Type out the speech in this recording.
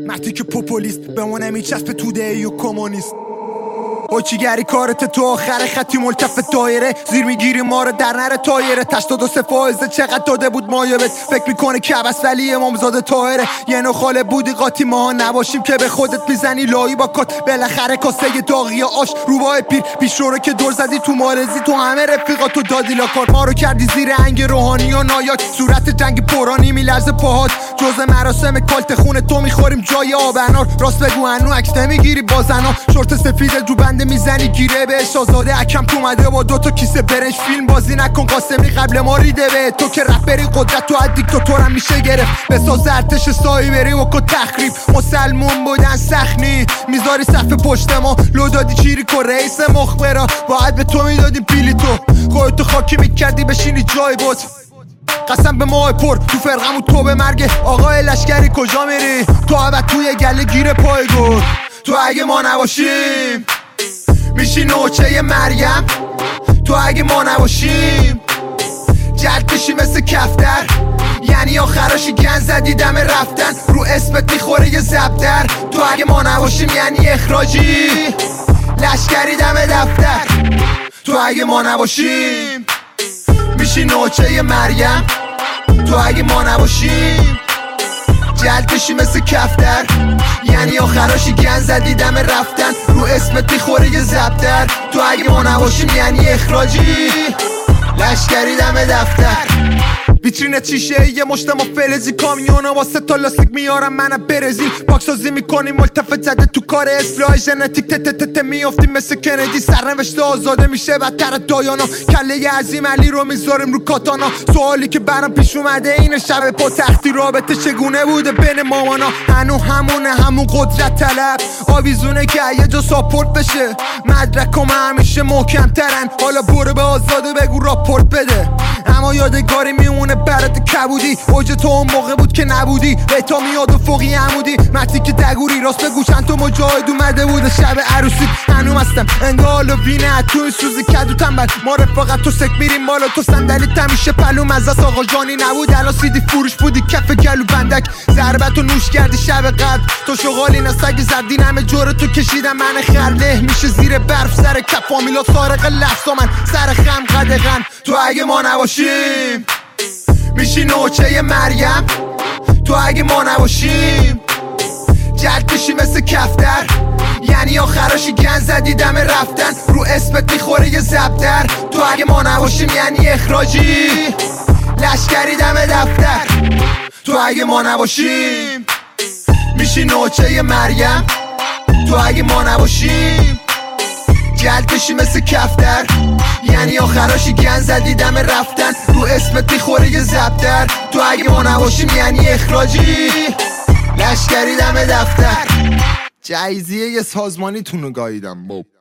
مرتی که پوپولیست بمونه میچسب توده و کمونیست چیگری کارت تو آخر خطی ملتف دایره زیر میگیری ما رو در نره تایره 82 فائزه چقدر داده بود مایبت فکر میکنه کبس ولی امامزاده طاهره یه نو خاله بودی قاطی ما نباشیم که به خودت میزنی لایی با کات بالاخره کاسه داغی آش روبای پیر پیشرو که دور زدی تو مارزی تو همه رفیقاتو دادی لاکار ما رو کردی زیر انگ روحانی و نایاک صورت جنگ پرانی میلرزه پاهات جز مراسم کالت خون تو میخوریم جای آب انار راست بگو انو عکس نمیگیری با زنا شورت سفید رو بنده میزنی گیره بهش آزاده حکم تو اومده با 2 تا کیسه برنج فیلم بازی نکن قاسمی قبل ما ریده به تو که رپری قدرت تو از دیکتاتورم میشه گرفت بساز ارتش سایی بری و که تخریب مسلمون بودن سخنی میذاری صف پشت ما لو دادی چیری که رئیس مخبرا باید به تو میدادیم پیلی تو خودتو خاکی میکردی بشینی جای بود قسم به ماه پر تو فرقمون تو به مرگ آقای لشکری کجا میری تو عبد توی گله گیر پای گل تو اگه ما نباشیم میشی نوچه مریم تو اگه ما نباشیم جد میشی مثل کفتر یعنی آخراشی گن زدی دم رفتن رو اسمت میخوره یه زبدر تو اگه ما نباشیم یعنی اخراجی لشکری دم دفتر تو اگه ما نباشیم میشی نوچه مریم تو اگه ما نباشیم جلد بشی مثل کفتر یعنی آخراشی گن زدی دم رفتن رو اسمت میخوره یه زبدر تو اگه ما نباشیم یعنی اخراجی لشکری دم دفتر ویترین چیشه یه مشتما فلزی کامیونا واسه تا لاستیک میارم منم برزیل پاکسازی میکنیم ملتفت زده تو کار اصلاح ژنتیک تتتت میافتیم مثل کندی سرنوشت آزاده میشه بدتر دایانا کله عظیم علی رو میذاریم رو کاتانا سوالی که برام پیش اومده اینه شب پا تختی رابطه چگونه بوده بین مامانا همون قدرت طلب آویزونه که یه جا ساپورت بشه مدرکم همیشه محکم ترن حالا برو به آزاده بگو راپورت بده اما یادگاری میمونه برات کبودی اوج تو اون موقع بود که نبودی بهتا میاد و فوقی عمودی مرتی که دگوری راست بگو چند تا مجاهد اومده بود شب عروسی هنوم هستم انگال و وینه تو این سوزی کدو تنبل ما رفاقت تو سک میریم بالا تو صندلی تمیشه پلوم از آقا جانی نبود الان سیدی فروش بودی کف گلو بندک ضربت و نوش کردی شب قبل تو شغالی نسگی زدی همه جور تو کشیدم من خرله میشه زیر برف سر کف فامیلا سارق لفظا من سر خم قدغن تو اگه ما نباشیم میشی نوچه مریم تو اگه ما نباشیم جد میشی مثل کفتر یعنی آخراشی گن زدی دم رفتن رو اسمت میخوره یه زبدر تو اگه ما نباشیم یعنی اخراجی لشکری دم دفتر تو اگه ما نباشیم میشی نوچه مریم تو اگه ما نباشیم جلد بشی مثل کفتر یعنی آخراشی گن زدی دم رفتن رو اسمت میخوره یه زبدر تو اگه ما نباشیم یعنی اخراجی لشکری دم دفتر جایزیه یه سازمانی تونو گاییدم